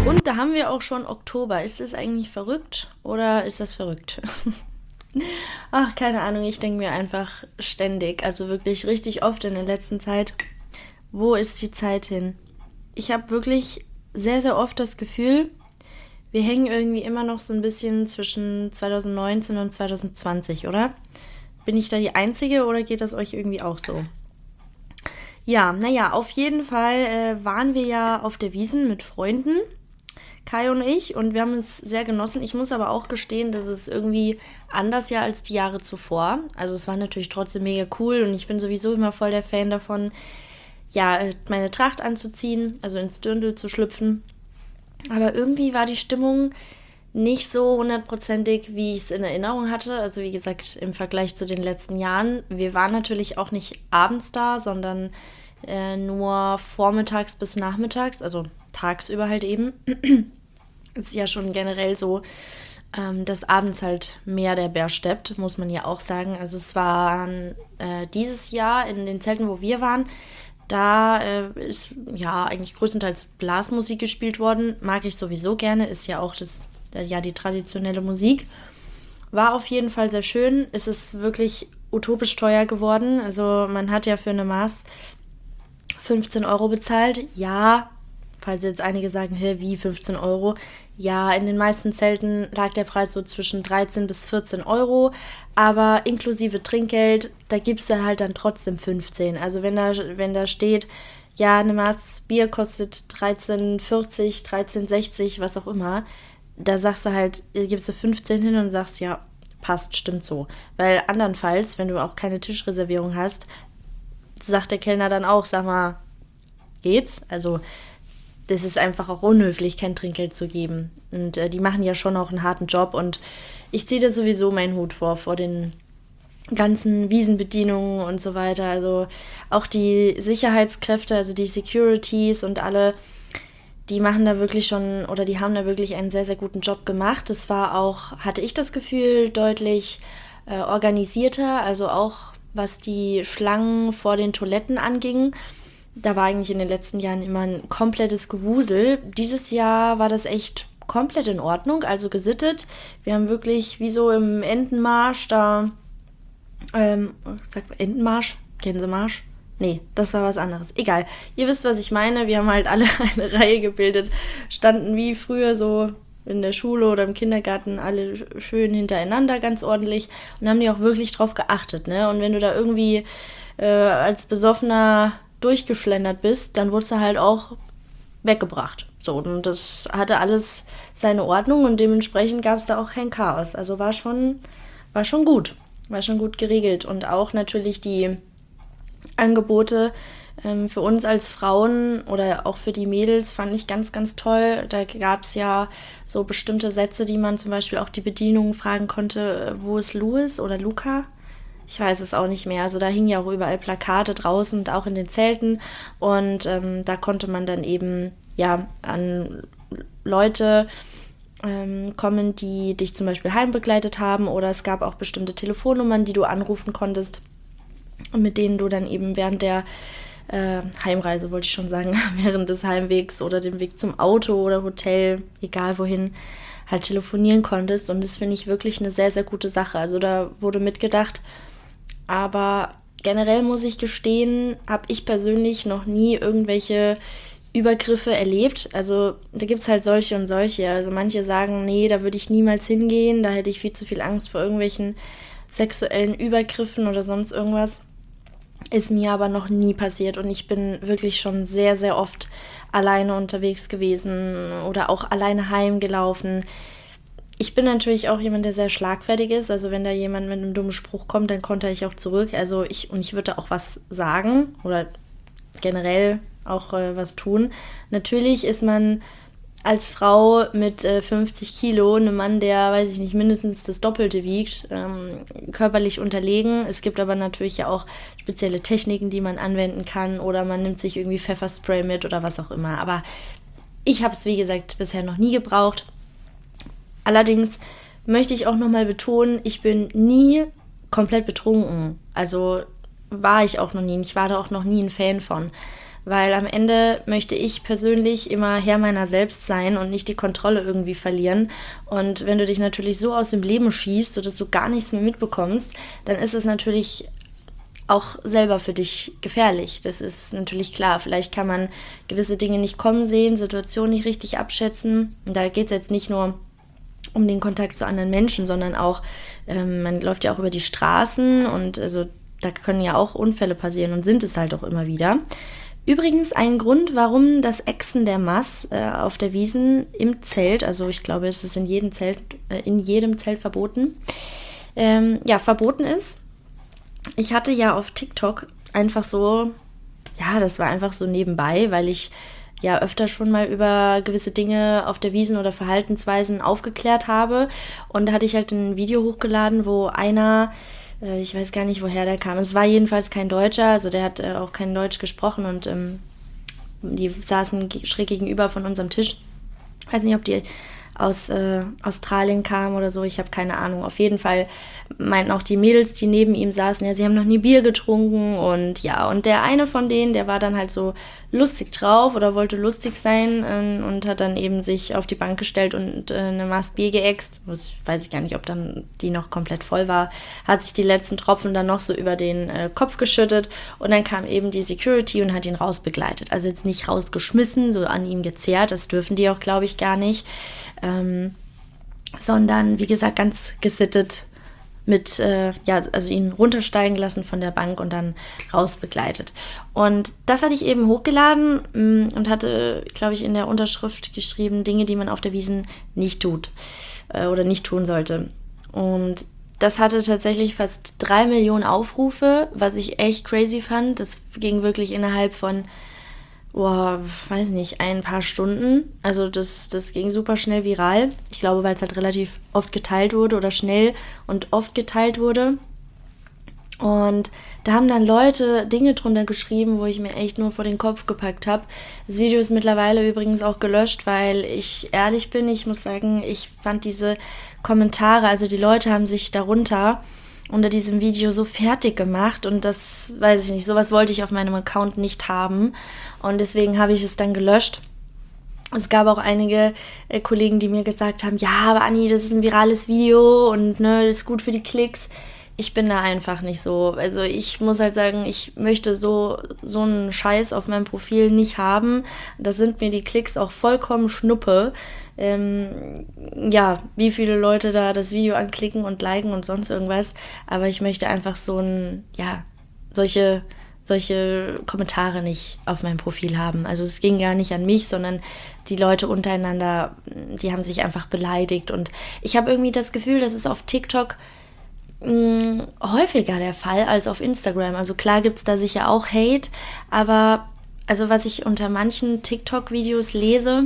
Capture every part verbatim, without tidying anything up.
Und da haben wir auch schon Oktober. Ist das eigentlich verrückt oder ist das verrückt? Ach, keine Ahnung, ich denke mir einfach ständig, also wirklich richtig oft in der letzten Zeit, wo ist die Zeit hin? Ich habe wirklich sehr, sehr oft das Gefühl, wir hängen irgendwie immer noch so ein bisschen zwischen zwanzig neunzehn und zwanzig zwanzig, oder? Bin ich da die Einzige oder geht das euch irgendwie auch so? Ja, naja, auf jeden Fall äh, waren wir ja auf der Wiesn mit Freunden, Kai und ich, und wir haben es sehr genossen. Ich muss aber auch gestehen, dass es irgendwie anders ja als die Jahre zuvor. Also es war natürlich trotzdem mega cool und ich bin sowieso immer voll der Fan davon, ja, meine Tracht anzuziehen, also ins Dirndl zu schlüpfen. Aber irgendwie war die Stimmung nicht so hundertprozentig, wie ich es in Erinnerung hatte. Also wie gesagt, im Vergleich zu den letzten Jahren. Wir waren natürlich auch nicht abends da, sondern äh, nur vormittags bis nachmittags, also tagsüber halt eben. Ist ja schon generell so, ähm, dass abends halt mehr der Bär steppt, muss man ja auch sagen. Also es waren äh, dieses Jahr in den Zelten, wo wir waren, da äh, ist ja eigentlich größtenteils Blasmusik gespielt worden. Mag ich sowieso gerne, ist ja auch das, ja, die traditionelle Musik. War auf jeden Fall sehr schön. Es ist wirklich utopisch teuer geworden. Also man hat ja für eine Maß fünfzehn Euro bezahlt. Ja, falls jetzt einige sagen, hä, wie fünfzehn Euro? Ja, in den meisten Zelten lag der Preis so zwischen dreizehn bis vierzehn Euro, aber inklusive Trinkgeld, da gibst du halt dann trotzdem fünfzehn. Also wenn da, wenn da steht, ja, eine Maß Bier kostet dreizehn vierzig, dreizehn sechzig, was auch immer, da sagst du halt, gibst du fünfzehn hin und sagst, ja, passt, stimmt so. Weil andernfalls, wenn du auch keine Tischreservierung hast, sagt der Kellner dann auch, sag mal, geht's? Also das ist einfach auch unhöflich, kein Trinkgeld zu geben. Und äh, die machen ja schon auch einen harten Job. Und ich ziehe da sowieso meinen Hut vor, vor den ganzen Wiesenbedienungen und so weiter. Also auch die Sicherheitskräfte, also die Securities und alle, die machen da wirklich schon, oder die haben da wirklich einen sehr, sehr guten Job gemacht. Es war auch, hatte ich das Gefühl, deutlich äh, organisierter. Also auch was die Schlangen vor den Toiletten anging. Da war eigentlich in den letzten Jahren immer ein komplettes Gewusel. Dieses Jahr war das echt komplett in Ordnung, also gesittet. Wir haben wirklich wie so im Entenmarsch da, ähm, sagt man Entenmarsch? Gänsemarsch? Nee, das war was anderes. Egal, ihr wisst, was ich meine. Wir haben halt alle eine Reihe gebildet, standen wie früher so in der Schule oder im Kindergarten alle schön hintereinander, ganz ordentlich und haben die auch wirklich drauf geachtet, ne? Und wenn du da irgendwie äh, als besoffener durchgeschlendert bist, dann wurdest du halt auch weggebracht. So, und das hatte alles seine Ordnung und dementsprechend gab es da auch kein Chaos. Also war schon, war schon gut. War schon gut geregelt. Und auch natürlich die Angebote ähm, für uns als Frauen oder auch für die Mädels fand ich ganz, ganz toll. Da gab es ja so bestimmte Sätze, die man zum Beispiel auch die Bedienung fragen konnte, wo ist Louis oder Luca? Ich weiß es auch nicht mehr. Also da hingen ja auch überall Plakate draußen und auch in den Zelten. Und ähm, da konnte man dann eben ja an Leute ähm, kommen, die dich zum Beispiel heimbegleitet haben. Oder es gab auch bestimmte Telefonnummern, die du anrufen konntest, mit denen du dann eben während der äh, Heimreise, wollte ich schon sagen, während des Heimwegs oder dem Weg zum Auto oder Hotel, egal wohin, halt telefonieren konntest. Und das finde ich wirklich eine sehr, sehr gute Sache. Also da wurde mitgedacht. Aber generell muss ich gestehen, habe ich persönlich noch nie irgendwelche Übergriffe erlebt. Also da gibt es halt solche und solche. Also manche sagen, nee, da würde ich niemals hingehen, da hätte ich viel zu viel Angst vor irgendwelchen sexuellen Übergriffen oder sonst irgendwas. Ist mir aber noch nie passiert und ich bin wirklich schon sehr, sehr oft alleine unterwegs gewesen oder auch alleine heimgelaufen. Ich bin natürlich auch jemand, der sehr schlagfertig ist. Also wenn da jemand mit einem dummen Spruch kommt, dann konnte ich auch zurück. Also ich, und ich würde auch was sagen oder generell auch äh, was tun. Natürlich ist man als Frau mit äh, fünfzig Kilo, einem Mann, der, weiß ich nicht, mindestens das Doppelte wiegt, ähm, körperlich unterlegen. Es gibt aber natürlich ja auch spezielle Techniken, die man anwenden kann oder man nimmt sich irgendwie Pfefferspray mit oder was auch immer. Aber ich habe es, wie gesagt, bisher noch nie gebraucht. Allerdings möchte ich auch nochmal betonen, ich bin nie komplett betrunken. Also war ich auch noch nie. Ich war da auch noch nie ein Fan von. weil am Ende möchte ich persönlich immer Herr meiner selbst sein und nicht die Kontrolle irgendwie verlieren. Und wenn du dich natürlich so aus dem Leben schießt, sodass du gar nichts mehr mitbekommst, dann ist es natürlich auch selber für dich gefährlich. Das ist natürlich klar. Vielleicht kann man gewisse Dinge nicht kommen sehen, Situationen nicht richtig abschätzen. Und da geht es jetzt nicht nur um den Kontakt zu anderen Menschen, sondern auch, ähm, man läuft ja auch über die Straßen und also da können ja auch Unfälle passieren und sind es halt auch immer wieder. Übrigens ein Grund, warum das Ächzen der Maß äh, auf der Wiesn im Zelt, also ich glaube, es ist in jedem Zelt, äh, in jedem Zelt verboten, ähm, ja, verboten ist. Ich hatte ja auf TikTok einfach so, ja, das war einfach so nebenbei, weil ich ja öfter schon mal über gewisse Dinge auf der Wiesn oder Verhaltensweisen aufgeklärt habe. Und da hatte ich halt ein Video hochgeladen, wo einer, äh, ich weiß gar nicht, woher der kam, es war jedenfalls kein Deutscher, also der hat äh, auch kein Deutsch gesprochen und ähm, die saßen schräg gegenüber von unserem Tisch. Ich weiß nicht, ob die aus äh, Australien kam oder so, ich habe keine Ahnung. Auf jeden Fall meinten auch die Mädels, die neben ihm saßen, ja, sie haben noch nie Bier getrunken und ja, und der eine von denen, der war dann halt so lustig drauf oder wollte lustig sein äh, und hat dann eben sich auf die Bank gestellt und äh, eine Maß Bier geäxt. Das weiß ich gar nicht, ob dann die noch komplett voll war. Hat sich die letzten Tropfen dann noch so über den äh, Kopf geschüttet und dann kam eben die Security und hat ihn rausbegleitet. Also jetzt nicht rausgeschmissen, so an ihm gezerrt, das dürfen die auch, glaube ich, gar nicht. Ähm, sondern, wie gesagt, ganz gesittet mit, äh, ja, also ihn runtersteigen lassen von der Bank und dann rausbegleitet. Und das hatte ich eben hochgeladen mh, und hatte, glaube ich, in der Unterschrift geschrieben, Dinge, die man auf der Wiesn nicht tut äh, oder nicht tun sollte. Und das hatte tatsächlich fast drei Millionen Aufrufe, was ich echt crazy fand. Das ging wirklich innerhalb von Boah, weiß nicht, ein paar Stunden. Also das, das ging super schnell viral. Ich glaube, weil es halt relativ oft geteilt wurde oder schnell und oft geteilt wurde. Und da haben dann Leute Dinge drunter geschrieben, wo ich mir echt nur vor den Kopf gepackt habe. Das Video ist mittlerweile übrigens auch gelöscht, weil ich ehrlich bin, ich muss sagen, ich fand diese Kommentare, also die Leute haben sich darunter unter diesem Video so fertig gemacht und das, weiß ich nicht, sowas wollte ich auf meinem Account nicht haben und deswegen habe ich es dann gelöscht. Es gab auch einige äh, Kollegen, die mir gesagt haben, ja, aber Anni, das ist ein virales Video und ne, das ist gut für die Klicks. Ich bin da einfach nicht so. Also ich muss halt sagen, ich möchte so, so einen Scheiß auf meinem Profil nicht haben. Da sind mir die Klicks auch vollkommen Schnuppe. Ähm, ja, wie viele Leute da das Video anklicken und liken und sonst irgendwas. Aber ich möchte einfach so ein, ja, solche, solche Kommentare nicht auf meinem Profil haben. Also es ging gar nicht an mich, sondern die Leute untereinander, die haben sich einfach beleidigt. Und ich habe irgendwie das Gefühl, dass es auf TikTok mh, häufiger der Fall als auf Instagram. Also klar gibt es da sicher auch Hate, aber also was ich unter manchen TikTok-Videos lese,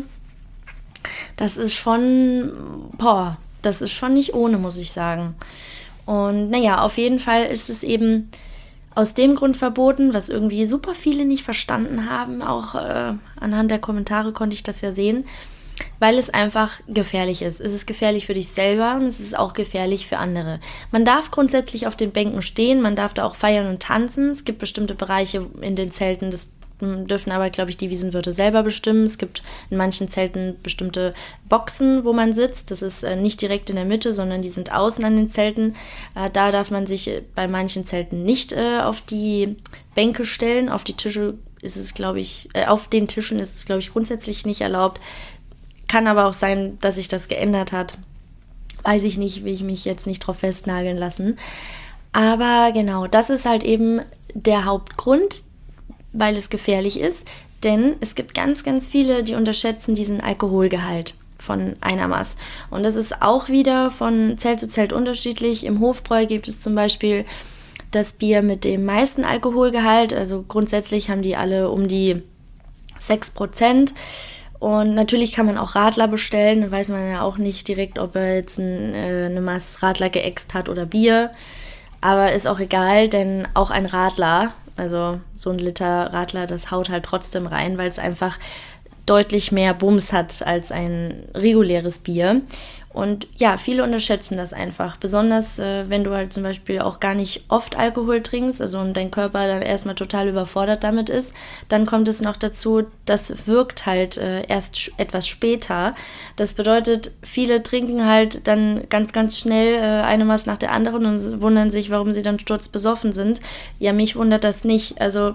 das ist schon, boah, das ist schon nicht ohne, muss ich sagen. Und naja, auf jeden Fall ist es eben aus dem Grund verboten, was irgendwie super viele nicht verstanden haben. Auch äh, anhand der Kommentare konnte ich das ja sehen, weil es einfach gefährlich ist. Es ist gefährlich für dich selber und es ist auch gefährlich für andere. Man darf grundsätzlich auf den Bänken stehen, man darf da auch feiern und tanzen. Es gibt bestimmte Bereiche in den Zelten, das dürfen aber, glaube ich, die Wiesenwirte selber bestimmen. Es gibt in manchen Zelten bestimmte Boxen, wo man sitzt. Das ist äh, nicht direkt in der Mitte, sondern die sind außen an den Zelten. Äh, da darf man sich bei manchen Zelten nicht äh, auf die Bänke stellen. Auf die Tische ist es, glaube ich, äh, auf den Tischen ist es, glaube ich, grundsätzlich nicht erlaubt. Kann aber auch sein, dass sich das geändert hat. Weiß ich nicht, will ich mich jetzt nicht drauf festnageln lassen. Aber genau, das ist halt eben der Hauptgrund, weil es gefährlich ist, denn es gibt ganz, ganz viele, die unterschätzen diesen Alkoholgehalt von einer Maß. Und das ist auch wieder von Zelt zu Zelt unterschiedlich. Im Hofbräu gibt es zum Beispiel das Bier mit dem meisten Alkoholgehalt, also grundsätzlich haben die alle um die sechs Prozent. Und natürlich kann man auch Radler bestellen, dann weiß man ja auch nicht direkt, ob er jetzt ein, äh, eine Maß Radler geäxt hat oder Bier. Aber ist auch egal, denn auch ein Radler, also so ein Liter Radler, das haut halt trotzdem rein, weil es einfach deutlich mehr Bums hat als ein reguläres Bier. Und ja, viele unterschätzen das einfach. Besonders, äh, wenn du halt zum Beispiel auch gar nicht oft Alkohol trinkst, also und dein Körper dann erstmal total überfordert damit ist, dann kommt es noch dazu, das wirkt halt äh, erst sch- etwas später. Das bedeutet, viele trinken halt dann ganz, ganz schnell äh, eine Maß nach der anderen und wundern sich, warum sie dann sturzbesoffen sind. Ja, mich wundert das nicht. Also,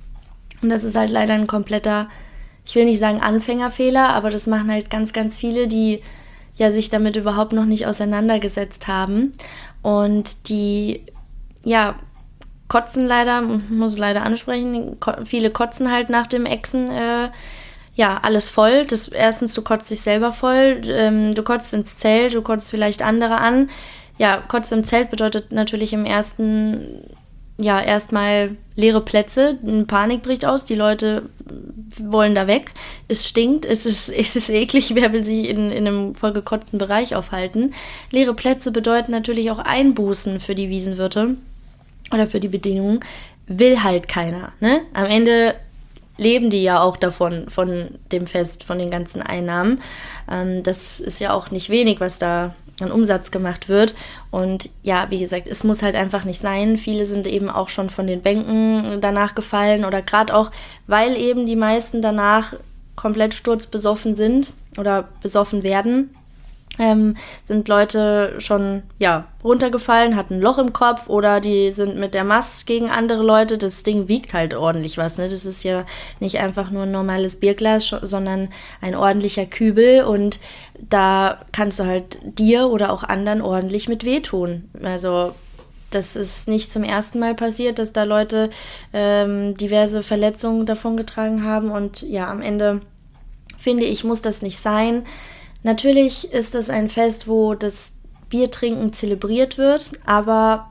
und das ist halt leider ein kompletter, ich will nicht sagen Anfängerfehler, aber das machen halt ganz, ganz viele, die ja sich damit überhaupt noch nicht auseinandergesetzt haben und die, ja, kotzen leider, muss leider ansprechen, ko- viele kotzen halt nach dem Exen, äh, ja, alles voll. Das, erstens, du kotzt dich selber voll, ähm, du kotzt ins Zelt, du kotzt vielleicht andere an. Ja, Kotze im Zelt bedeutet natürlich im ersten, ja, erstmal leere Plätze, eine Panik bricht aus, die Leute wollen da weg, es stinkt, es ist, es ist eklig, wer will sich in, in einem vollgekotzten Bereich aufhalten. Leere Plätze bedeuten natürlich auch Einbußen für die Wiesenwirte oder für die Bedienung, will halt keiner, ne? Am Ende leben die ja auch davon, von dem Fest, von den ganzen Einnahmen. Ähm, das ist ja auch nicht wenig, was da an Umsatz gemacht wird. Und ja, wie gesagt, es muss halt einfach nicht sein. Viele sind eben auch schon von den Bänken danach gefallen oder gerade auch, weil eben die meisten danach komplett sturzbesoffen sind oder besoffen werden, ähm, sind Leute schon, ja, runtergefallen, hatten ein Loch im Kopf oder die sind mit der Mast gegen andere Leute. Das Ding wiegt halt ordentlich was, ne? Das ist ja nicht einfach nur ein normales Bierglas, sch- sondern ein ordentlicher Kübel und da kannst du halt dir oder auch anderen ordentlich mit wehtun. Also das ist nicht zum ersten Mal passiert, dass da Leute ähm, diverse Verletzungen davongetragen haben und ja, am Ende finde ich, muss das nicht sein. Natürlich ist es ein Fest, wo das Biertrinken zelebriert wird, aber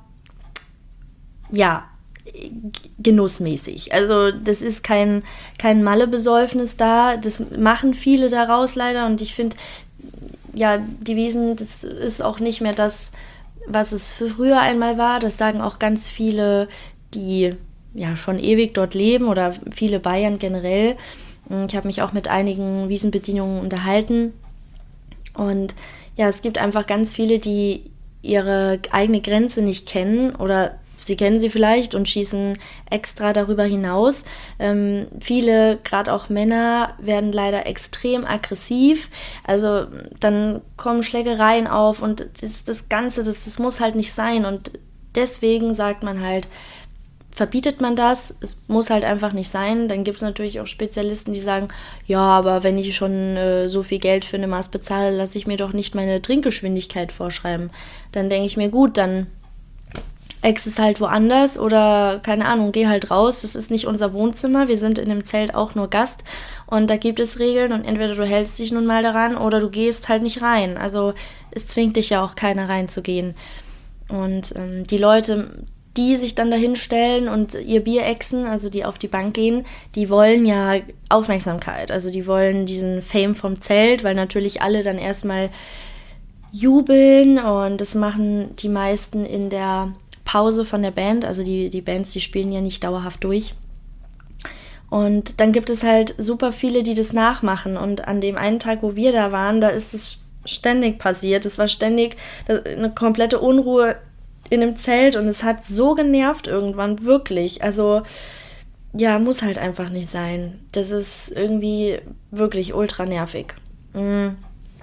ja, genussmäßig. Also das ist kein, kein Malle-Besäufnis da, das machen viele daraus leider und ich finde, ja, die Wiesn, das ist auch nicht mehr das, was es früher einmal war. Das sagen auch ganz viele, die ja schon ewig dort leben oder viele Bayern generell. Ich habe mich auch mit einigen Wiesenbedienungen unterhalten. Und ja, es gibt einfach ganz viele, die ihre eigene Grenze nicht kennen oder sie kennen sie vielleicht und schießen extra darüber hinaus. Ähm, viele, gerade auch Männer, werden leider extrem aggressiv. Also dann kommen Schlägereien auf und das, das Ganze, das, das muss halt nicht sein. Und deswegen sagt man halt, verbietet man das, es muss halt einfach nicht sein. Dann gibt es natürlich auch Spezialisten, die sagen, ja, aber wenn ich schon äh, so viel Geld für eine Maß bezahle, lasse ich mir doch nicht meine Trinkgeschwindigkeit vorschreiben. Dann denke ich mir, gut, dann ex ist halt woanders oder keine Ahnung, geh halt raus, das ist nicht unser Wohnzimmer, wir sind in dem Zelt auch nur Gast und da gibt es Regeln und entweder du hältst dich nun mal daran oder du gehst halt nicht rein. Also es zwingt dich ja auch keiner reinzugehen. Und ähm, die Leute, die sich dann dahin stellen und ihr Bier exen, also die auf die Bank gehen, die wollen ja Aufmerksamkeit. Also die wollen diesen Fame vom Zelt, weil natürlich alle dann erstmal jubeln und das machen die meisten in der Pause von der Band. Also die, die Bands, die spielen ja nicht dauerhaft durch. Und dann gibt es halt super viele, die das nachmachen. Und an dem einen Tag, wo wir da waren, da ist es ständig passiert. Es war ständig eine komplette Unruhe in dem Zelt und es hat so genervt irgendwann, wirklich. Also, ja, muss halt einfach nicht sein. Das ist irgendwie wirklich ultra nervig. Mhm.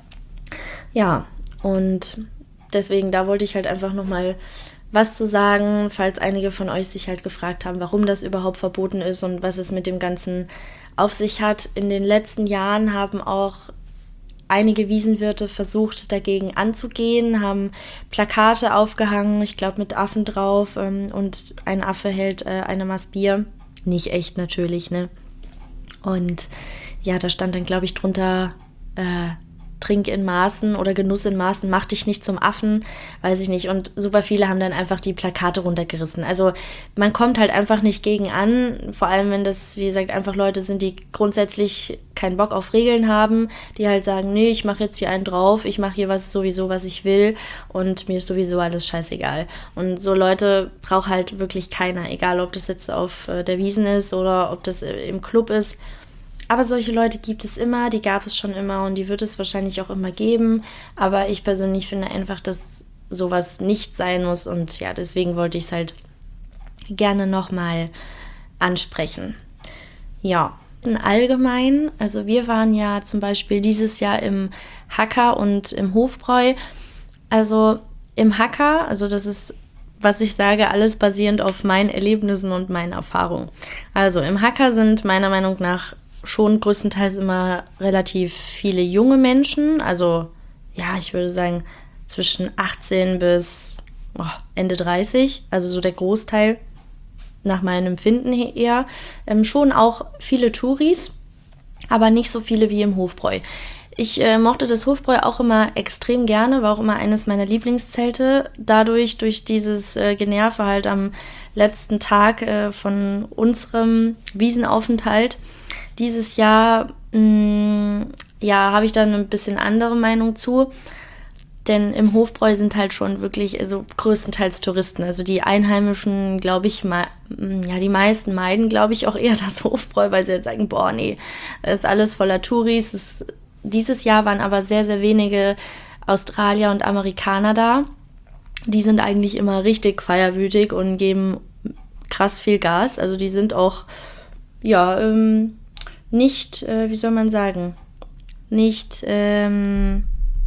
Ja, und deswegen, da wollte ich halt einfach nochmal was zu sagen, falls einige von euch sich halt gefragt haben, warum das überhaupt verboten ist und was es mit dem Ganzen auf sich hat. In den letzten Jahren haben auch einige Wiesenwirte versucht, dagegen anzugehen, haben Plakate aufgehangen, ich glaube mit Affen drauf ähm, und ein Affe hält äh, eine Maß Bier. Nicht echt natürlich, ne? Und ja, da stand dann, glaube ich, drunter, äh, Trink in Maßen oder Genuss in Maßen, mach dich nicht zum Affen, weiß ich nicht. Und super viele haben dann einfach die Plakate runtergerissen. Also man kommt halt einfach nicht gegen an, vor allem wenn das, wie gesagt, einfach Leute sind, die grundsätzlich keinen Bock auf Regeln haben, die halt sagen, nee, ich mache jetzt hier einen drauf, ich mache hier was sowieso, was ich will und mir ist sowieso alles scheißegal. Und so Leute braucht halt wirklich keiner, egal ob das jetzt auf äh, der Wiesn ist oder ob das äh, im Club ist. Aber solche Leute gibt es immer, die gab es schon immer und die wird es wahrscheinlich auch immer geben. Aber ich persönlich finde einfach, dass sowas nicht sein muss und ja, deswegen wollte ich es halt gerne nochmal ansprechen. Ja, allgemein, also wir waren ja zum Beispiel dieses Jahr im Hacker und im Hofbräu. Also im Hacker, also das ist, was ich sage, alles basierend auf meinen Erlebnissen und meinen Erfahrungen. Also im Hacker sind meiner Meinung nach schon größtenteils immer relativ viele junge Menschen. Also ja, ich würde sagen zwischen achtzehn bis oh, Ende dreißig, also so der Großteil nach meinem Empfinden eher. Ähm, schon auch viele Touris, aber nicht so viele wie im Hofbräu. Ich äh, mochte das Hofbräu auch immer extrem gerne, war auch immer eines meiner Lieblingszelte. Dadurch, durch dieses äh, Generve halt am letzten Tag äh, von unserem Wiesenaufenthalt. Dieses Jahr, mh, ja, habe ich da eine bisschen andere Meinung zu. Denn im Hofbräu sind halt schon wirklich, also größtenteils Touristen. Also die Einheimischen, glaube ich, ma- ja, die meisten meiden, glaube ich, auch eher das Hofbräu, weil sie jetzt sagen, boah, nee, das ist alles voller Touris. Es, dieses Jahr waren aber sehr, sehr wenige Australier und Amerikaner da. Die sind eigentlich immer richtig feierwütig und geben krass viel Gas. Also die sind auch, ja, ähm, nicht, äh, wie soll man sagen, nicht, ähm,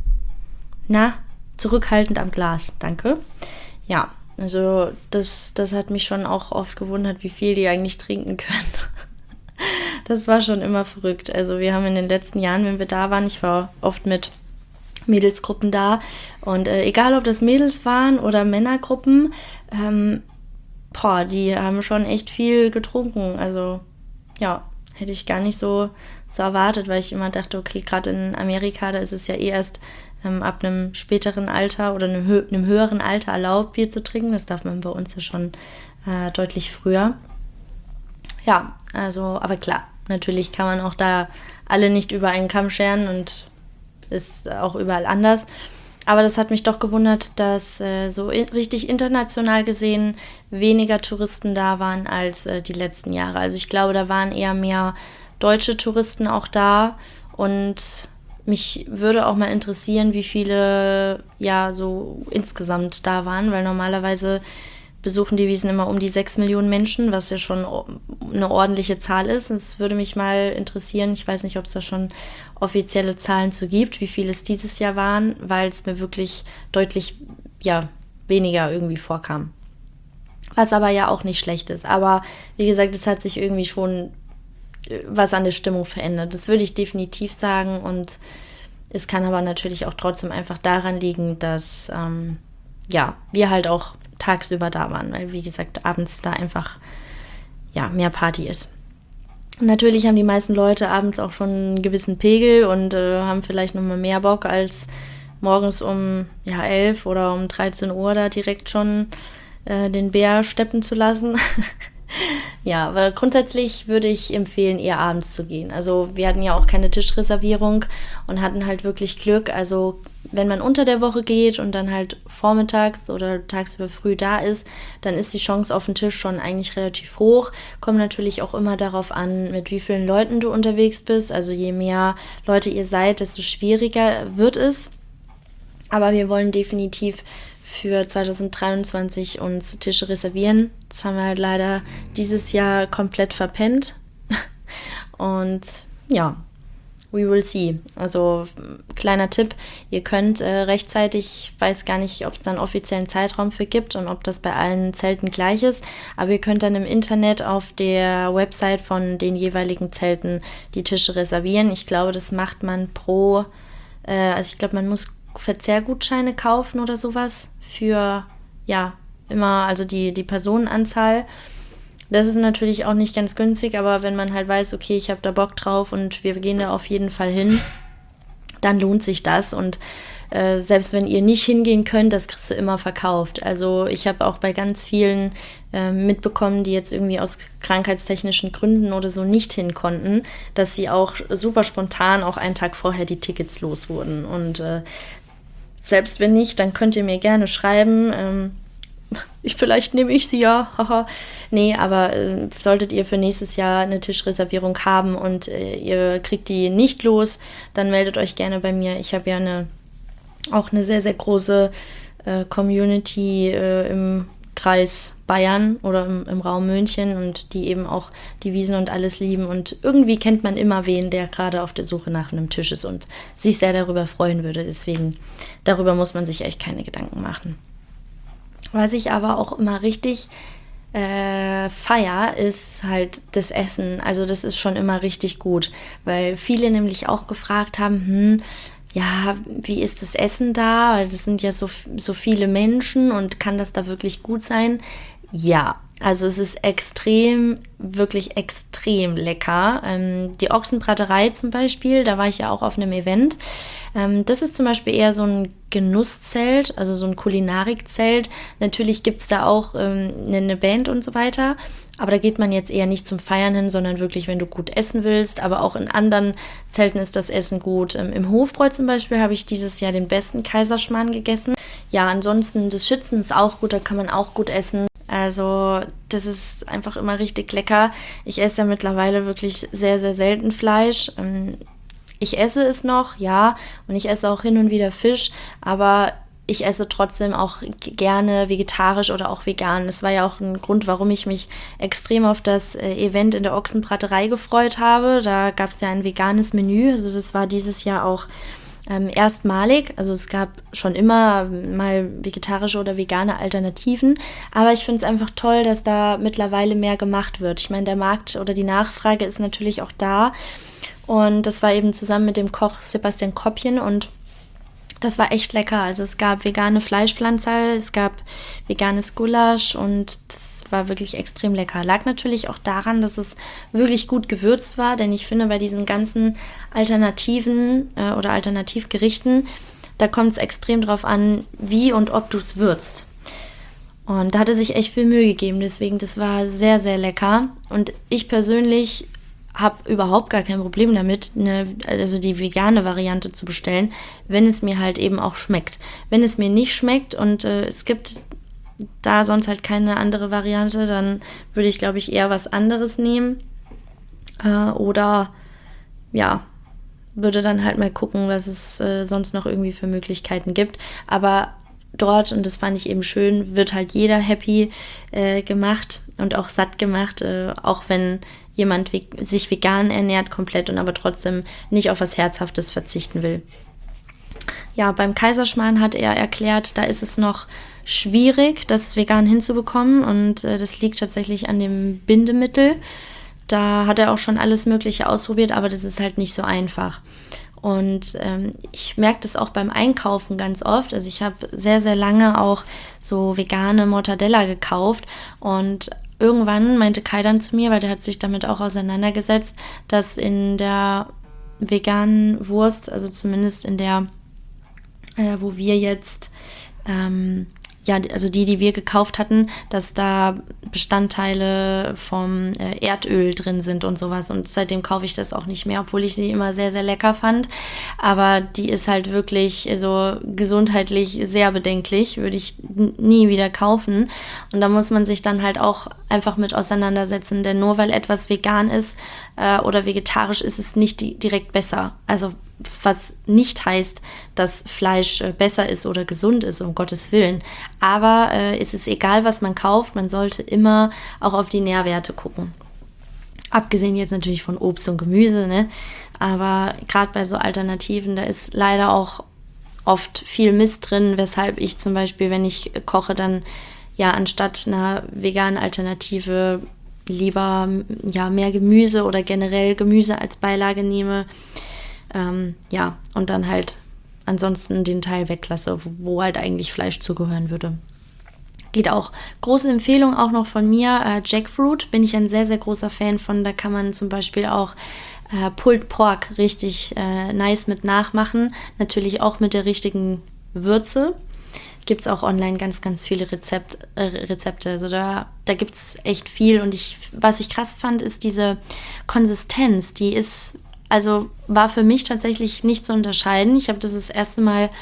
na, zurückhaltend am Glas, danke. Ja, also das, das hat mich schon auch oft gewundert, wie viel die eigentlich trinken können. Das war schon immer verrückt. Also wir haben in den letzten Jahren, wenn wir da waren, ich war oft mit Mädelsgruppen da und äh, egal, ob das Mädels waren oder Männergruppen, ähm, boah, die haben schon echt viel getrunken. Also ja, hätte ich gar nicht so, so erwartet, weil ich immer dachte, okay, gerade in Amerika, da ist es ja eh erst ähm, ab einem späteren Alter oder einem, hö- einem höheren Alter erlaubt, Bier zu trinken. Das darf man bei uns ja schon äh, deutlich früher. Ja, also, aber klar, natürlich kann man auch da alle nicht über einen Kamm scheren und ist auch überall anders. Aber das hat mich doch gewundert, dass äh, so in, richtig international gesehen weniger Touristen da waren als äh, die letzten Jahre. Also ich glaube, da waren eher mehr deutsche Touristen auch da. Und mich würde auch mal interessieren, wie viele ja so insgesamt da waren, weil normalerweise besuchen die Wiesn immer um die sechs Millionen Menschen, was ja schon eine ordentliche Zahl ist. Es würde mich mal interessieren, ich weiß nicht, ob es da schon offizielle Zahlen zu gibt, wie viele es dieses Jahr waren, weil es mir wirklich deutlich ja, weniger irgendwie vorkam. Was aber ja auch nicht schlecht ist. Aber wie gesagt, es hat sich irgendwie schon was an der Stimmung verändert. Das würde ich definitiv sagen. Und es kann aber natürlich auch trotzdem einfach daran liegen, dass ähm, ja, wir halt auch tagsüber da waren, weil wie gesagt, abends da einfach ja, mehr Party ist. Und natürlich haben die meisten Leute abends auch schon einen gewissen Pegel und äh, haben vielleicht nochmal mehr Bock, als morgens um ja, elf oder um dreizehn Uhr da direkt schon äh, den Bär steppen zu lassen. Ja, aber grundsätzlich würde ich empfehlen, eher abends zu gehen. Also wir hatten ja auch keine Tischreservierung und hatten halt wirklich Glück. Also wenn man unter der Woche geht und dann halt vormittags oder tagsüber früh da ist, dann ist die Chance auf den Tisch schon eigentlich relativ hoch. Kommt natürlich auch immer darauf an, mit wie vielen Leuten du unterwegs bist. Also je mehr Leute ihr seid, desto schwieriger wird es. Aber wir wollen definitiv für zwanzig dreiundzwanzig uns Tische reservieren. Das haben wir halt leider dieses Jahr komplett verpennt. Und ja, we will see. Also kleiner Tipp, ihr könnt äh, rechtzeitig, ich weiß gar nicht, ob es da einen offiziellen Zeitraum für gibt und ob das bei allen Zelten gleich ist, aber ihr könnt dann im Internet auf der Website von den jeweiligen Zelten die Tische reservieren. Ich glaube, das macht man pro, äh, also ich glaube, man muss Verzehrgutscheine kaufen oder sowas für, ja, immer, also die, die Personenanzahl. Das ist natürlich auch nicht ganz günstig, aber wenn man halt weiß, okay, ich habe da Bock drauf und wir gehen da auf jeden Fall hin, dann lohnt sich das. Und äh, selbst wenn ihr nicht hingehen könnt, das kriegst du immer verkauft. Also ich habe auch bei ganz vielen äh, mitbekommen, die jetzt irgendwie aus krankheitstechnischen Gründen oder so nicht hin konnten, dass sie auch super spontan auch einen Tag vorher die Tickets los wurden. Und äh, selbst wenn nicht, dann könnt ihr mir gerne schreiben, ähm, ich, vielleicht nehme ich sie ja, haha. Nee, aber äh, solltet ihr für nächstes Jahr eine Tischreservierung haben und äh, ihr kriegt die nicht los, dann meldet euch gerne bei mir. Ich habe ja eine, auch eine sehr, sehr große äh, Community äh, im Kreis Bayern oder im, im Raum München und die eben auch die Wiesn und alles lieben. Und irgendwie kennt man immer wen, der gerade auf der Suche nach einem Tisch ist und sich sehr darüber freuen würde. Deswegen, darüber muss man sich echt keine Gedanken machen. Was ich aber auch immer richtig äh, feier, ist halt das Essen. Also das ist schon immer richtig gut, weil viele nämlich auch gefragt haben, hm, ja, wie ist das Essen da? Weil das sind ja so, so viele Menschen und kann das da wirklich gut sein? Ja, also es ist extrem, wirklich extrem lecker. Ähm, die Ochsenbraterei zum Beispiel, da war ich ja auch auf einem Event. Ähm, das ist zum Beispiel eher so ein Genusszelt, also so ein Kulinarikzelt. Natürlich gibt es da auch ähm, eine Band und so weiter. Aber da geht man jetzt eher nicht zum Feiern hin, sondern wirklich, wenn du gut essen willst. Aber auch in anderen Zelten ist das Essen gut. Ähm, Im Hofbräu zum Beispiel habe ich dieses Jahr den besten Kaiserschmarrn gegessen. Ja, ansonsten das Schützen ist auch gut, da kann man auch gut essen. Also das ist einfach immer richtig lecker. Ich esse ja mittlerweile wirklich sehr, sehr selten Fleisch. Ähm, ich esse es noch, ja, und ich esse auch hin und wieder Fisch, aber ich esse trotzdem auch gerne vegetarisch oder auch vegan. Das war ja auch ein Grund, warum ich mich extrem auf das äh, Event in der Ochsenbraterei gefreut habe. Da gab es ja ein veganes Menü. Also das war dieses Jahr auch ähm, erstmalig. Also es gab schon immer mal vegetarische oder vegane Alternativen. Aber ich finde es einfach toll, dass da mittlerweile mehr gemacht wird. Ich meine, der Markt oder die Nachfrage ist natürlich auch da. Und das war eben zusammen mit dem Koch Sebastian Koppchen und das war echt lecker. Also es gab vegane Fleischpflanzerl, es gab veganes Gulasch und das war wirklich extrem lecker. Lag natürlich auch daran, dass es wirklich gut gewürzt war, denn ich finde, bei diesen ganzen Alternativen äh, oder Alternativgerichten, da kommt es extrem drauf an, wie und ob du es würzt. Und da hat er sich echt viel Mühe gegeben, deswegen das war sehr, sehr lecker. Und ich persönlich habe überhaupt gar kein Problem damit, eine, also die vegane Variante zu bestellen, wenn es mir halt eben auch schmeckt. Wenn es mir nicht schmeckt und äh, es gibt da sonst halt keine andere Variante, dann würde ich, glaube ich, eher was anderes nehmen. Äh, oder ja, würde dann halt mal gucken, was es äh, sonst noch irgendwie für Möglichkeiten gibt. Aber dort, und das fand ich eben schön, wird halt jeder happy äh, gemacht und auch satt gemacht, äh, auch wenn jemand ve- sich vegan ernährt komplett und aber trotzdem nicht auf was Herzhaftes verzichten will. Ja, beim Kaiserschmarrn hat er erklärt, da ist es noch schwierig, das vegan hinzubekommen und äh, das liegt tatsächlich an dem Bindemittel. Da hat er auch schon alles Mögliche ausprobiert, aber das ist halt nicht so einfach. Und ähm, ich merke das auch beim Einkaufen ganz oft. Also ich habe sehr, sehr lange auch so vegane Mortadella gekauft und irgendwann meinte Kai dann zu mir, weil der hat sich damit auch auseinandergesetzt, dass in der veganen Wurst, also zumindest in der, äh, wo wir jetzt, ähm, ja, also die, die wir gekauft hatten, dass da Bestandteile vom äh, Erdöl drin sind und sowas. Und seitdem kaufe ich das auch nicht mehr, obwohl ich sie immer sehr, sehr lecker fand. Aber die ist halt wirklich so gesundheitlich sehr bedenklich, würde ich n- nie wieder kaufen. Und da muss man sich dann halt auch einfach mit auseinandersetzen, denn nur weil etwas vegan ist äh, oder vegetarisch, ist es nicht di- direkt besser. Also was nicht heißt, dass Fleisch äh, besser ist oder gesund ist, um Gottes Willen. Aber äh, es ist egal, was man kauft, man sollte immer auch auf die Nährwerte gucken. Abgesehen jetzt natürlich von Obst und Gemüse, ne? Aber gerade bei so Alternativen, da ist leider auch oft viel Mist drin, weshalb ich zum Beispiel, wenn ich koche, dann ja anstatt einer veganen Alternative lieber ja mehr Gemüse oder generell Gemüse als Beilage nehme. Ähm, ja, und dann halt ansonsten den Teil weglasse, wo, wo halt eigentlich Fleisch zugehören würde. Geht auch. Große Empfehlung auch noch von mir, äh, Jackfruit, bin ich ein sehr, sehr großer Fan von. Da kann man zum Beispiel auch äh, Pulled Pork richtig äh, nice mit nachmachen. Natürlich auch mit der richtigen Würze. Gibt es auch online ganz, ganz viele Rezept, äh, Rezepte. Also da, da gibt es echt viel. Und ich, was ich krass fand, ist diese Konsistenz. Die ist... Also war für mich tatsächlich nicht zu unterscheiden. Ich habe das das erste Mal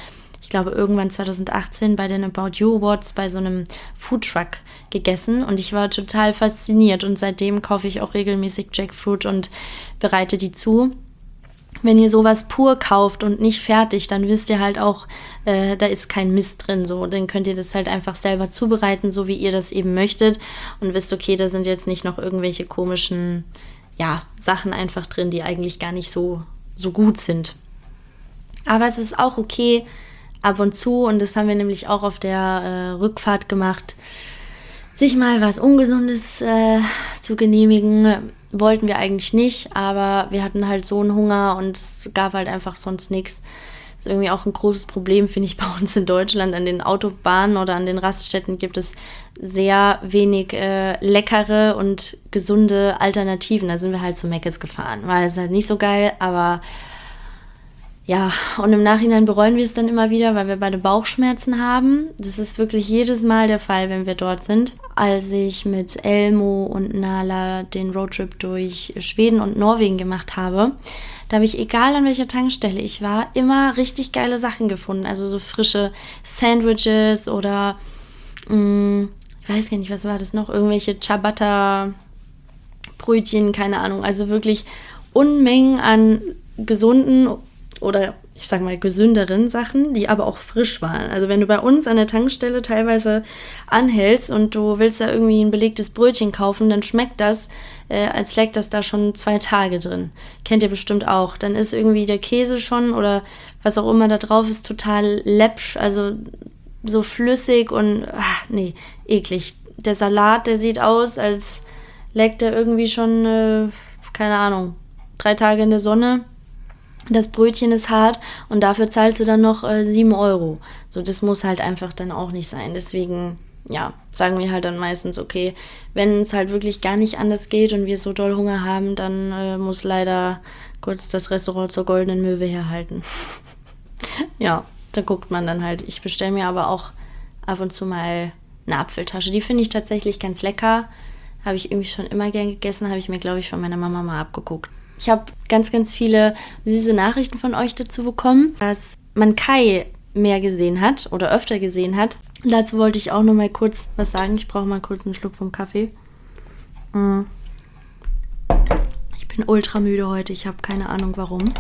ich glaube irgendwann zwanzig achtzehn bei den About You Awards bei so einem Foodtruck gegessen und ich war total fasziniert und seitdem kaufe ich auch regelmäßig Jackfruit und bereite die zu. Wenn ihr sowas pur kauft und nicht fertig, dann wisst ihr halt auch, äh, da ist kein Mist drin. So. Dann könnt ihr das halt einfach selber zubereiten, so wie ihr das eben möchtet. Und wisst, okay, da sind jetzt nicht noch irgendwelche komischen ja, Sachen einfach drin, die eigentlich gar nicht so, so gut sind. Aber es ist auch okay, ab und zu, und das haben wir nämlich auch auf der äh, Rückfahrt gemacht, sich mal was Ungesundes äh, zu genehmigen. Wollten wir eigentlich nicht, aber wir hatten halt so einen Hunger und es gab halt einfach sonst nichts. Das ist irgendwie auch ein großes Problem, finde ich, bei uns in Deutschland. An den Autobahnen oder an den Raststätten gibt es sehr wenig äh, leckere und gesunde Alternativen. Da sind wir halt zu Mc's gefahren. War es halt nicht so geil, aber ja, und im Nachhinein bereuen wir es dann immer wieder, weil wir beide Bauchschmerzen haben. Das ist wirklich jedes Mal der Fall, wenn wir dort sind. Als ich mit Elmo und Nala den Roadtrip durch Schweden und Norwegen gemacht habe, da habe ich, egal an welcher Tankstelle ich war, immer richtig geile Sachen gefunden. Also so frische Sandwiches oder, mh, ich weiß gar nicht, was war das noch, irgendwelche Ciabatta-Brötchen, keine Ahnung. Also wirklich Unmengen an gesunden oder ich sag mal gesünderen Sachen, die aber auch frisch waren. Also wenn du bei uns an der Tankstelle teilweise anhältst und du willst da irgendwie ein belegtes Brötchen kaufen, dann schmeckt das, äh, als leckt das da schon zwei Tage drin. Kennt ihr bestimmt auch. Dann ist irgendwie der Käse schon oder was auch immer da drauf ist, total läppsch, also so flüssig und ach, nee, eklig. Der Salat, der sieht aus, als leckt er irgendwie schon, äh, keine Ahnung, drei Tage in der Sonne. Das Brötchen ist hart und dafür zahlst du dann noch äh, sieben Euro. So, das muss halt einfach dann auch nicht sein. Deswegen, ja, sagen wir halt dann meistens, okay, wenn es halt wirklich gar nicht anders geht und wir so doll Hunger haben, dann äh, muss leider kurz das Restaurant zur Goldenen Möwe herhalten. Ja, da guckt man dann halt. Ich bestelle mir aber auch ab und zu mal eine Apfeltasche. Die finde ich tatsächlich ganz lecker. Habe ich irgendwie schon immer gern gegessen, habe ich mir, glaube ich, von meiner Mama mal abgeguckt. Ich habe ganz, ganz viele süße Nachrichten von euch dazu bekommen, dass man Kai mehr gesehen hat oder öfter gesehen hat. Dazu wollte ich auch noch mal kurz was sagen. Ich brauche mal kurz einen Schluck vom Kaffee. Ich bin ultra müde heute. Ich habe keine Ahnung, warum.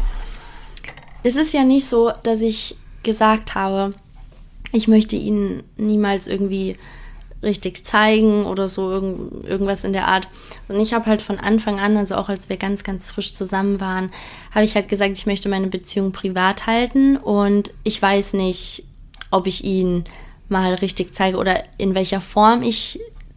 Es ist ja nicht so, dass ich gesagt habe, ich möchte ihn niemals irgendwie richtig zeigen oder so irgend, irgendwas in der Art. Und ich habe halt von Anfang an, also auch als wir ganz, ganz frisch zusammen waren, habe ich halt gesagt, ich möchte meine Beziehung privat halten und ich weiß nicht, ob ich ihn mal richtig zeige oder in welcher Form ich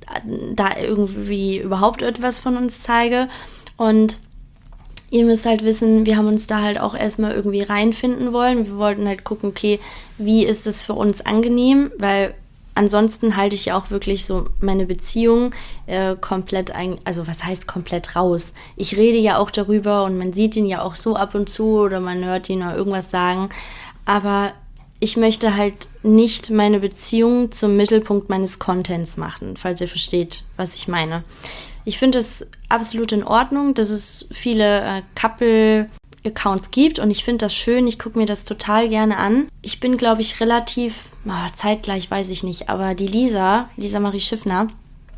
da irgendwie überhaupt etwas von uns zeige. Und ihr müsst halt wissen, wir haben uns da halt auch erstmal irgendwie reinfinden wollen. Wir wollten halt gucken, okay, wie ist es für uns angenehm, weil ansonsten halte ich ja auch wirklich so meine Beziehung äh, komplett, ein, also was heißt komplett raus? Ich rede ja auch darüber und man sieht ihn ja auch so ab und zu oder man hört ihn oder irgendwas sagen, aber ich möchte halt nicht meine Beziehung zum Mittelpunkt meines Contents machen, falls ihr versteht, was ich meine. Ich finde es absolut in Ordnung, dass es viele äh, Couple Accounts gibt und ich finde das schön, ich gucke mir das total gerne an. Ich bin, glaube ich, relativ, oh, zeitgleich weiß ich nicht, aber die Lisa, Lisa Marie Schiffner,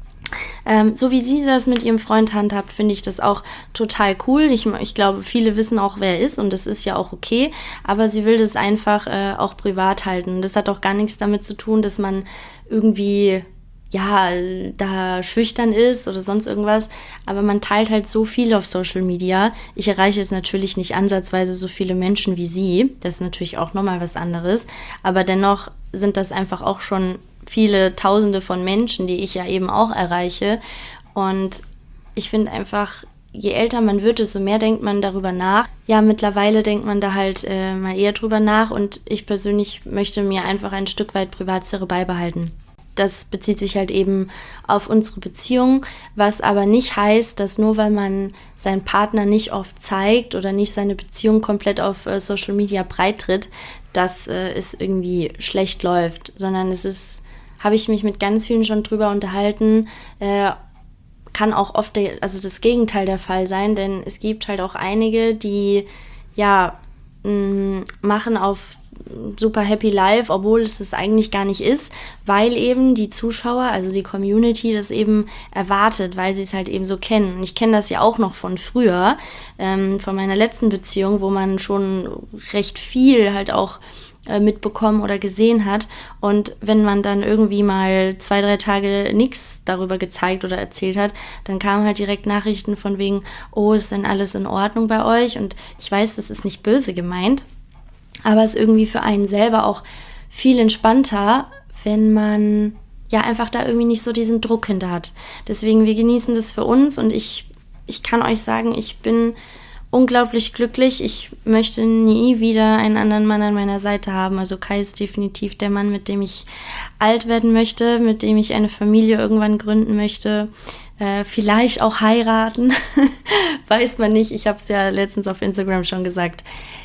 ähm, so wie sie das mit ihrem Freund handhabt, finde ich das auch total cool. Ich, ich glaube, viele wissen auch, wer er ist und das ist ja auch okay, aber sie will das einfach äh, auch privat halten. Das hat auch gar nichts damit zu tun, dass man irgendwie ja, da schüchtern ist oder sonst irgendwas, aber man teilt halt so viel auf Social Media. Ich erreiche jetzt natürlich nicht ansatzweise so viele Menschen wie sie, das ist natürlich auch nochmal was anderes, aber dennoch sind das einfach auch schon viele Tausende von Menschen, die ich ja eben auch erreiche und ich finde einfach, je älter man wird, desto mehr denkt man darüber nach. Ja, mittlerweile denkt man da halt äh, mal eher drüber nach und ich persönlich möchte mir einfach ein Stück weit Privatsphäre beibehalten. Das bezieht sich halt eben auf unsere Beziehung, was aber nicht heißt, dass nur weil man seinen Partner nicht oft zeigt oder nicht seine Beziehung komplett auf äh, Social Media breitritt, dass äh, es irgendwie schlecht läuft, sondern es ist, habe ich mich mit ganz vielen schon drüber unterhalten, äh, kann auch oft der, also das Gegenteil der Fall sein, denn es gibt halt auch einige, die ja mh, machen auf super happy life, obwohl es das eigentlich gar nicht ist, weil eben die Zuschauer, also die Community, das eben erwartet, weil sie es halt eben so kennen. Und ich kenne das ja auch noch von früher, ähm, von meiner letzten Beziehung, wo man schon recht viel halt auch äh, mitbekommen oder gesehen hat. Und wenn man dann irgendwie mal zwei, drei Tage nichts darüber gezeigt oder erzählt hat, dann kamen halt direkt Nachrichten von wegen, oh, ist denn alles in Ordnung bei euch? Und ich weiß, das ist nicht böse gemeint, aber es ist irgendwie für einen selber auch viel entspannter, wenn man ja einfach da irgendwie nicht so diesen Druck hinter hat. Deswegen, wir genießen das für uns und ich, ich kann euch sagen, ich bin unglaublich glücklich. Ich möchte nie wieder einen anderen Mann an meiner Seite haben. Also Kai ist definitiv der Mann, mit dem ich alt werden möchte, mit dem ich eine Familie irgendwann gründen möchte. Äh, vielleicht auch heiraten, weiß man nicht. Ich habe es ja letztens auf Instagram schon gesagt.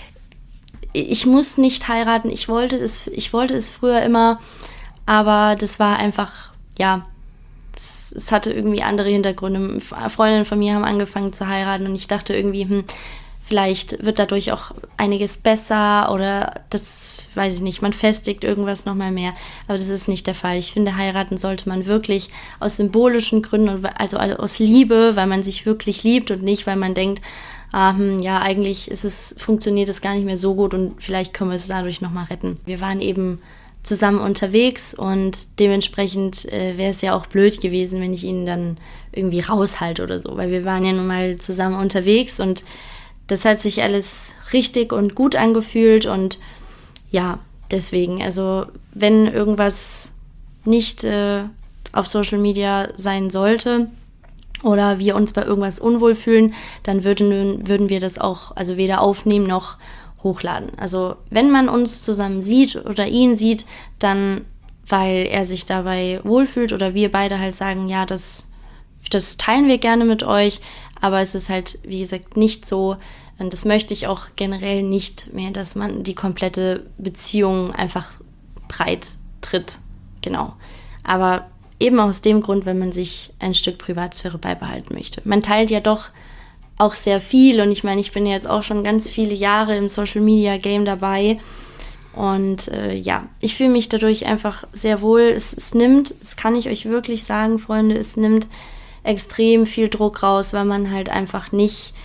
Ich muss nicht heiraten, ich wollte es, ich wollte es früher immer, aber das war einfach, ja, es, es hatte irgendwie andere Hintergründe. Freundinnen von mir haben angefangen zu heiraten und ich dachte irgendwie, hm, vielleicht wird dadurch auch einiges besser oder das, weiß ich nicht, man festigt irgendwas nochmal mehr, aber das ist nicht der Fall. Ich finde, heiraten sollte man wirklich aus symbolischen Gründen, also aus Liebe, weil man sich wirklich liebt und nicht, weil man denkt, Ah, ja, eigentlich ist es, funktioniert es gar nicht mehr so gut und vielleicht können wir es dadurch nochmal retten. Wir waren eben zusammen unterwegs und dementsprechend äh, wäre es ja auch blöd gewesen, wenn ich ihn dann irgendwie raushalte oder so, weil wir waren ja nun mal zusammen unterwegs und das hat sich alles richtig und gut angefühlt und ja, deswegen, also wenn irgendwas nicht äh, auf Social Media sein sollte, oder wir uns bei irgendwas unwohl fühlen, dann würden, würden wir das auch also weder aufnehmen noch hochladen. Also wenn man uns zusammen sieht oder ihn sieht, dann weil er sich dabei wohlfühlt oder wir beide halt sagen, ja, das, das teilen wir gerne mit euch, aber es ist halt, wie gesagt, nicht so, und das möchte ich auch generell nicht mehr, dass man die komplette Beziehung einfach breit tritt. Genau. Aber eben aus dem Grund, wenn man sich ein Stück Privatsphäre beibehalten möchte. Man teilt ja doch auch sehr viel und ich meine, ich bin jetzt auch schon ganz viele Jahre im Social-Media-Game dabei und äh, ja, ich fühle mich dadurch einfach sehr wohl. Es, es nimmt, das kann ich euch wirklich sagen, Freunde, es nimmt extrem viel Druck raus, weil man halt einfach nicht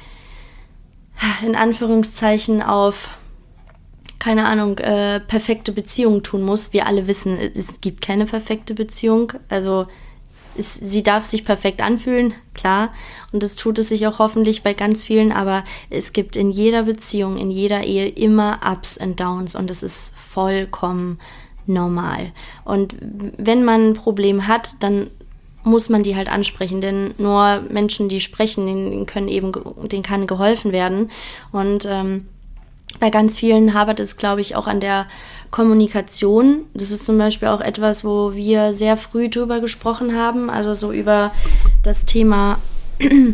in Anführungszeichen auf keine Ahnung, äh, perfekte Beziehung tun muss. Wir alle wissen, es gibt keine perfekte Beziehung. Also es, sie darf sich perfekt anfühlen, klar. Und das tut es sich auch hoffentlich bei ganz vielen. Aber es gibt in jeder Beziehung, in jeder Ehe immer Ups und Downs. Und das ist vollkommen normal. Und wenn man ein Problem hat, dann muss man die halt ansprechen. Denn nur Menschen, die sprechen, denen können eben, denen kann geholfen werden. Und ähm, bei ganz vielen hapert es, glaube ich, auch an der Kommunikation. Das ist zum Beispiel auch etwas, wo wir sehr früh drüber gesprochen haben, also so über das Thema, ähm,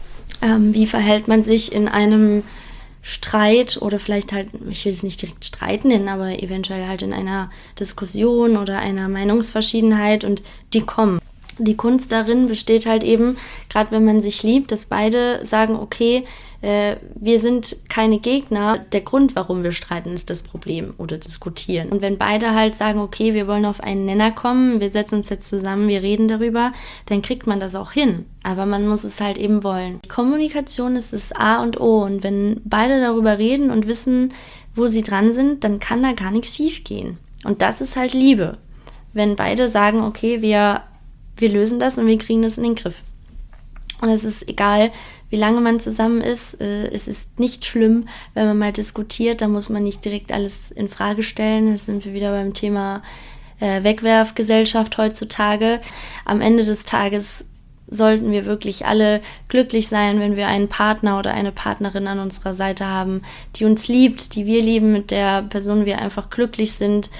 wie verhält man sich in einem Streit oder vielleicht halt, ich will es nicht direkt Streit nennen, aber eventuell halt in einer Diskussion oder einer Meinungsverschiedenheit und die kommen. Die Kunst darin besteht halt eben, gerade wenn man sich liebt, dass beide sagen, okay, äh, wir sind keine Gegner. Der Grund, warum wir streiten, ist das Problem oder diskutieren. Und wenn beide halt sagen, okay, wir wollen auf einen Nenner kommen, wir setzen uns jetzt zusammen, wir reden darüber, dann kriegt man das auch hin. Aber man muss es halt eben wollen. Kommunikation ist das A und O. Und wenn beide darüber reden und wissen, wo sie dran sind, dann kann da gar nichts schief gehen. Und das ist halt Liebe. Wenn beide sagen, okay, wir Wir lösen das und wir kriegen das in den Griff. Und es ist egal, wie lange man zusammen ist. Äh, es ist nicht schlimm, wenn man mal diskutiert. Da muss man nicht direkt alles in Frage stellen. Da sind wir wieder beim Thema äh, Wegwerfgesellschaft heutzutage. Am Ende des Tages sollten wir wirklich alle glücklich sein, wenn wir einen Partner oder eine Partnerin an unserer Seite haben, die uns liebt, die wir lieben, mit der Person wir einfach glücklich sind.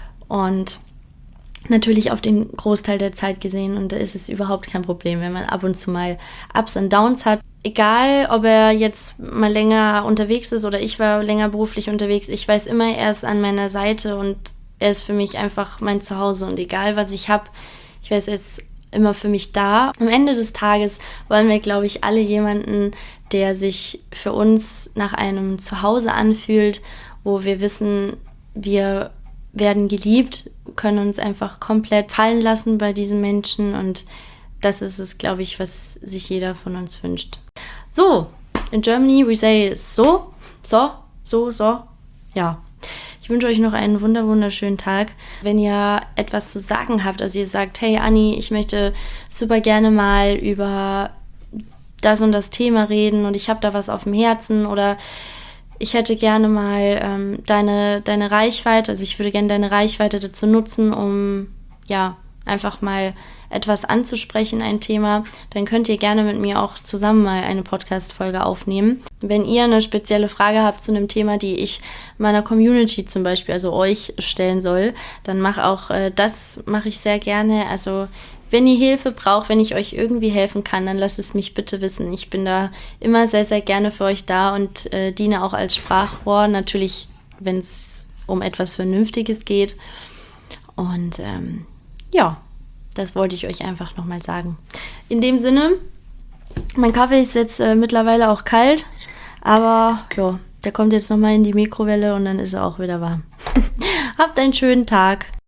Und natürlich auf den Großteil der Zeit gesehen und da ist es überhaupt kein Problem, wenn man ab und zu mal Ups und Downs hat. Egal, ob er jetzt mal länger unterwegs ist oder ich war länger beruflich unterwegs, ich weiß immer, er ist an meiner Seite und er ist für mich einfach mein Zuhause und egal, was ich habe, ich weiß jetzt immer für mich da. Am Ende des Tages wollen wir, glaube ich, alle jemanden, der sich für uns nach einem Zuhause anfühlt, wo wir wissen, wir werden geliebt, können uns einfach komplett fallen lassen bei diesen Menschen und das ist es, glaube ich, was sich jeder von uns wünscht. So, in Germany we say so, so, so, so, ja. Ich wünsche euch noch einen wunder wunderschönen Tag. Wenn ihr etwas zu sagen habt, also ihr sagt, hey Anni, ich möchte super gerne mal über das und das Thema reden und ich habe da was auf dem Herzen oder ich hätte gerne mal ähm, deine, deine Reichweite, also ich würde gerne deine Reichweite dazu nutzen, um ja einfach mal etwas anzusprechen, ein Thema, dann könnt ihr gerne mit mir auch zusammen mal eine Podcast-Folge aufnehmen. Wenn ihr eine spezielle Frage habt zu einem Thema, die ich meiner Community zum Beispiel, also euch, stellen soll, dann mach auch äh, das mache ich sehr gerne. Also wenn ihr Hilfe braucht, wenn ich euch irgendwie helfen kann, dann lasst es mich bitte wissen. Ich bin da immer sehr, sehr gerne für euch da und äh, diene auch als Sprachrohr. Natürlich, wenn es um etwas Vernünftiges geht. Und ähm, ja, das wollte ich euch einfach nochmal sagen. In dem Sinne, mein Kaffee ist jetzt äh, mittlerweile auch kalt, aber ja, der kommt jetzt nochmal in die Mikrowelle und dann ist er auch wieder warm. Habt einen schönen Tag.